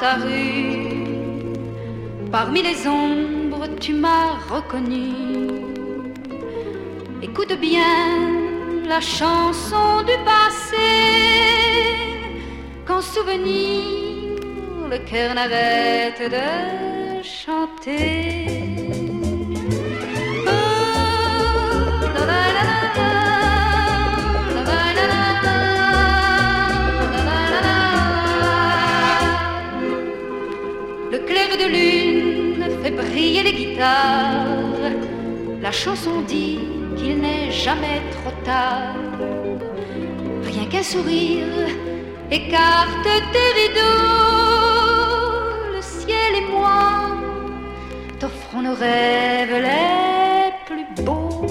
la rue. Parmi les ombres, tu m'as reconnu. Écoute bien la chanson du passé, qu'en souvenir le cœur n'arrête de chanter. Le clair de lune fait briller les guitares. La chanson dit qu'il n'est jamais trop tard. Rien qu'un sourire écarte tes rideaux. Le ciel et moi t'offrons nos rêves les plus beaux.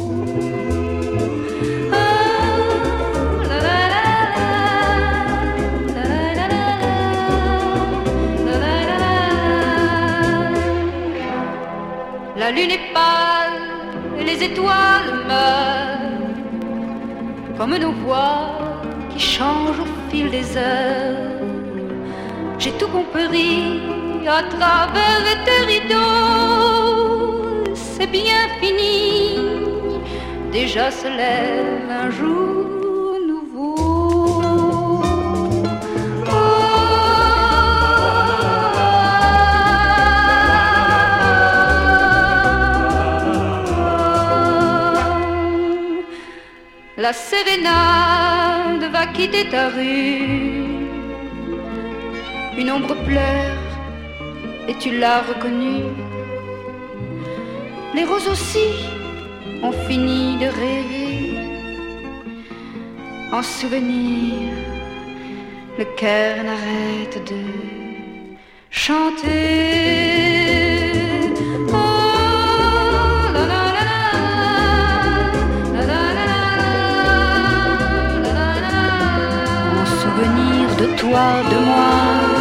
La lune est pâle et les étoiles meurent, comme nos voix qui changent au fil des heures. J'ai tout compris à travers tes rideaux. C'est bien fini, déjà se lève un jour nouveau. La sérénade va quitter ta rue. Une ombre pleure et tu l'as reconnue. Les roses aussi ont fini de rêver. En souvenir, le cœur n'arrête de chanter. De toi, de moi.